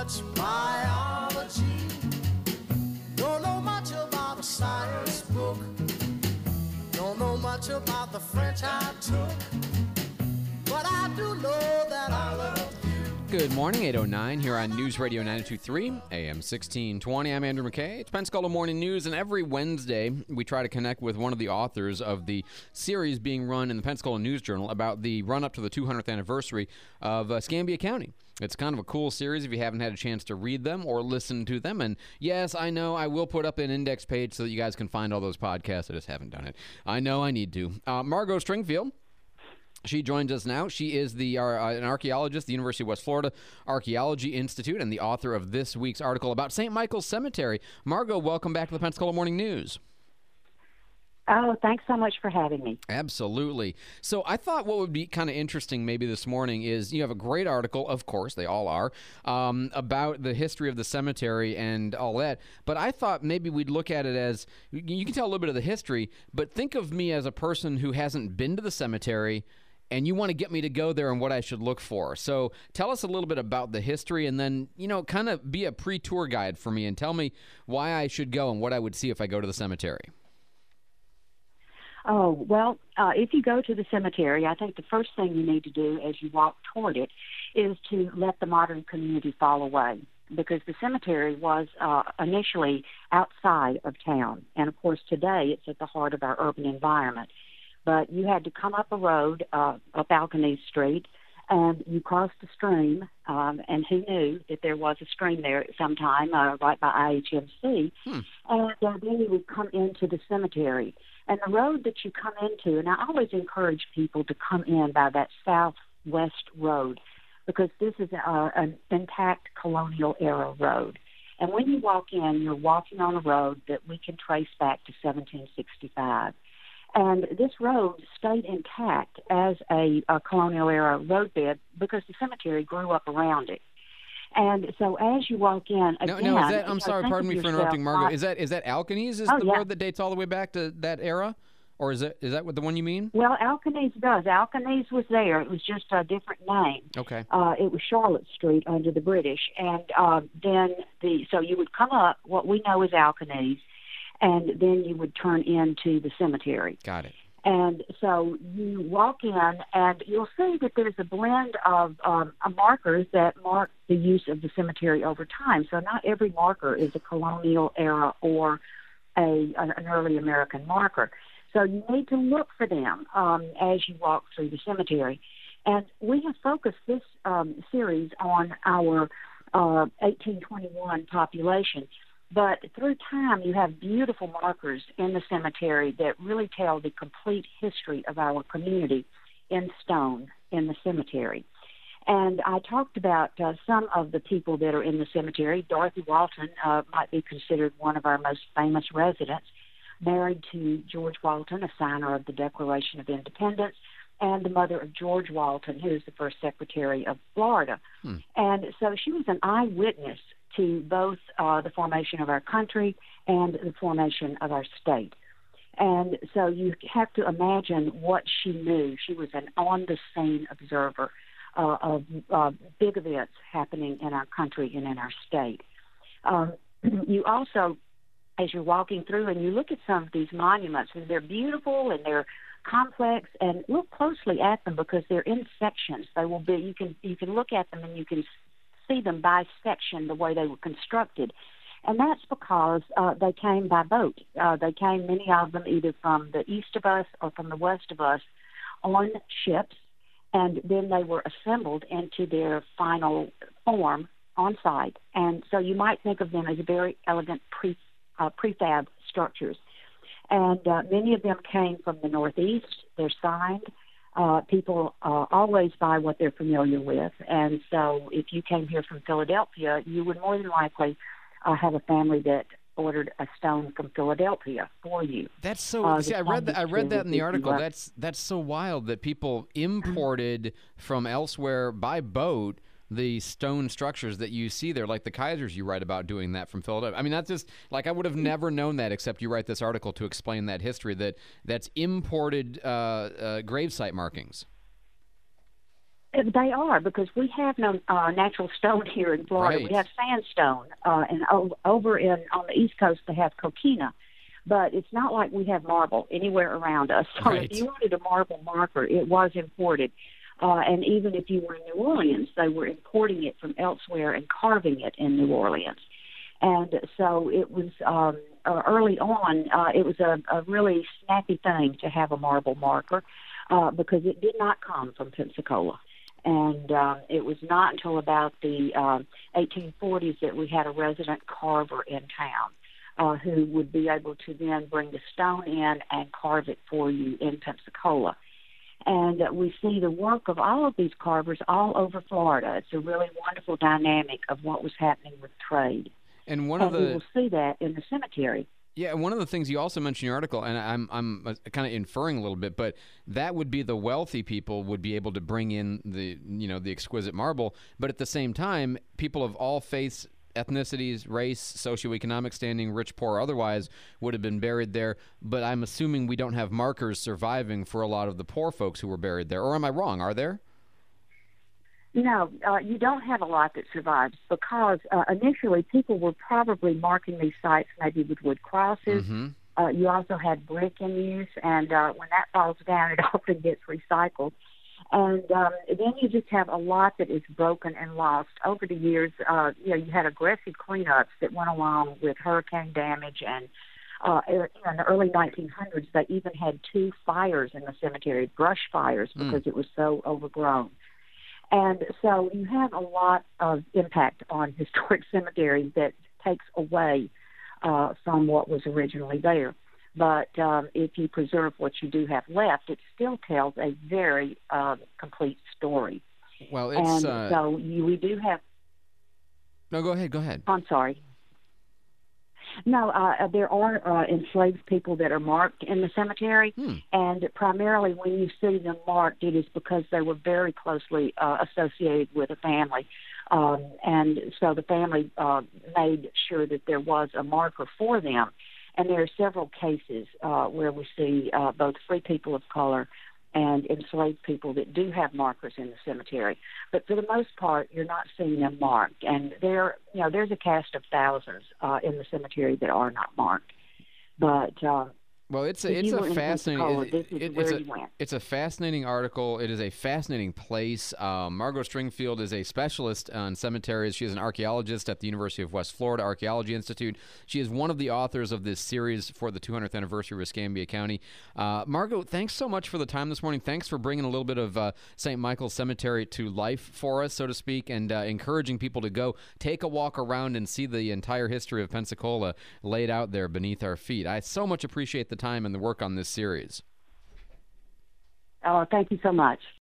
much biology, don't know much about a science book, don't know much about the French I took, but I do know that I love you. Good morning, 8:09 here on News Radio 92.3, AM 1620. I'm Andrew McKay. It's Pensacola Morning News, and every Wednesday we try to connect with one of the authors of the series being run in the Pensacola News Journal about the run-up to the 200th anniversary of Escambia County. It's kind of a cool series if you haven't had a chance to read them or listen to them. And yes, I know I will put up an index page so that you guys can find all those podcasts. I just haven't done it. I know I need to. Margot Stringfield. She joins us now. She is an archaeologist at the University of West Florida Archaeology Institute and the author of this week's article about St. Michael's Cemetery. Margot, welcome back to the Pensacola Morning News. Oh, thanks so much for having me. Absolutely. So I thought what would be kind of interesting maybe this morning is you have a great article, of course, they all are, about the history of the cemetery and all that. But I thought maybe we'd look at it as, you can tell a little bit of the history, but think of me as a person who hasn't been to the cemetery and you want to get me to go there and what I should look for. So tell us a little bit about the history and then, kind of be a pre-tour guide for me and tell me why I should go and what I would see if I go to the cemetery. Oh, well, if you go to the cemetery, I think the first thing you need to do as you walk toward it is to let the modern community fall away, because the cemetery was initially outside of town. And, of course, today it's at the heart of our urban environment. But you had to come up a road, up Alkanese Street, and you crossed the stream, and who knew that there was a stream there at some time, right by IHMC, and then you would come into the cemetery. And the road that you come into, and I always encourage people to come in by that southwest road, because this is an intact colonial-era road. And when you walk in, you're walking on a road that we can trace back to 1765. And this road stayed intact as a colonial-era roadbed because the cemetery grew up around it. And so as you walk in, again... No, is that, I'm sorry, pardon me for interrupting, Margot. Is that Alkanese is the road that dates all the way back to that era? Or is that what the one you mean? Well, Alkanese does. Alkanese was there. It was just a different name. Okay. It was Charlotte Street under the British. And so you would come up, what we know as Alkanese, and then you would turn into the cemetery. Got it. And so you walk in, and you'll see that there's a blend of markers that mark the use of the cemetery over time. So not every marker is a colonial era or an early American marker. So you need to look for them as you walk through the cemetery. And we have focused this series on our 1821 population. But through time, you have beautiful markers in the cemetery that really tell the complete history of our community in stone in the cemetery. And I talked about some of the people that are in the cemetery. Dorothy Walton might be considered one of our most famous residents, married to George Walton, a signer of the Declaration of Independence, and the mother of George Walton, who is the first Secretary of Florida. And so she was an eyewitness to both the formation of our country and the formation of our state. And so you have to imagine what she knew. She was an on-the-scene observer of big events happening in our country and in our state. You also, as you're walking through and you look at some of these monuments, and they're beautiful and they're complex, and look closely at them because they're in sections. They will be, you can look at them and you can see them by section the way they were constructed. And that's because they came by boat. They came, many of them, either from the east of us or from the west of us on ships, and then they were assembled into their final form on site. And so you might think of them as very elegant prefab structures. And many of them came from the Northeast. They're signed. People always buy what they're familiar with. And so if you came here from Philadelphia, you would more than likely have a family that ordered a stone from Philadelphia for you. That's so. See, I read that in the article. That's so wild that people imported from elsewhere by boat the stone structures that you see there, like the Kaisers you write about doing that from Philadelphia. I mean, that's just, like, I would have never known that except you write this article to explain that history, that's imported gravesite markings. They are, because we have no natural stone here in Florida. Right. We have sandstone, and over on the East Coast they have coquina. But it's not like we have marble anywhere around us. So Right. if you wanted a marble marker, it was imported. And even if you were in New Orleans, they were importing it from elsewhere and carving it in New Orleans. And so it was early on, it was a really snappy thing to have a marble marker because it did not come from Pensacola. And it was not until about the 1840s that we had a resident carver in town who would be able to then bring the stone in and carve it for you in Pensacola. And we see the work of all of these carvers all over Florida. It's a really wonderful dynamic of what was happening with trade. And You will see that in the cemetery. Yeah, one of the things you also mentioned in your article, and I'm kind of inferring a little bit, but that would be the wealthy people would be able to bring in the exquisite marble, but at the same time, people of all faiths, ethnicities, race, socioeconomic standing, rich, poor, otherwise, would have been buried there. But I'm assuming we don't have markers surviving for a lot of the poor folks who were buried there. Or am I wrong? Are there? No, you don't have a lot that survives because initially people were probably marking these sites maybe with wood crosses. Mm-hmm. You also had brick in use, and when that falls down, it often gets recycled. And then you just have a lot that is broken and lost. Over the years, you had aggressive cleanups that went along with hurricane damage, and in the early 1900s, they even had 2 fires in the cemetery, brush fires, because it was so overgrown. And so you have a lot of impact on historic cemeteries that takes away from what was originally there. But if you preserve what you do have left, it still tells a very complete story. Well, it's... And so we do have... No, go ahead. I'm sorry. No, there are enslaved people that are marked in the cemetery, and primarily when you see them marked, it is because they were very closely associated with a family. And so the family made sure that there was a marker for them. And there are several cases where we see both free people of color and enslaved people that do have markers in the cemetery. But for the most part, you're not seeing them marked. And there's a cast of thousands in the cemetery that are not marked. But well, it's a fascinating. It's a fascinating article. It is a fascinating place. Margot Stringfield is a specialist on cemeteries. She is an archaeologist at the University of West Florida Archaeology Institute. She is one of the authors of this series for the 200th anniversary of Escambia County. Margot, thanks so much for the time this morning. Thanks for bringing a little bit of St. Michael's Cemetery to life for us, so to speak, and encouraging people to go take a walk around and see the entire history of Pensacola laid out there beneath our feet. I so much appreciate the time and the work on this series. Thank you so much.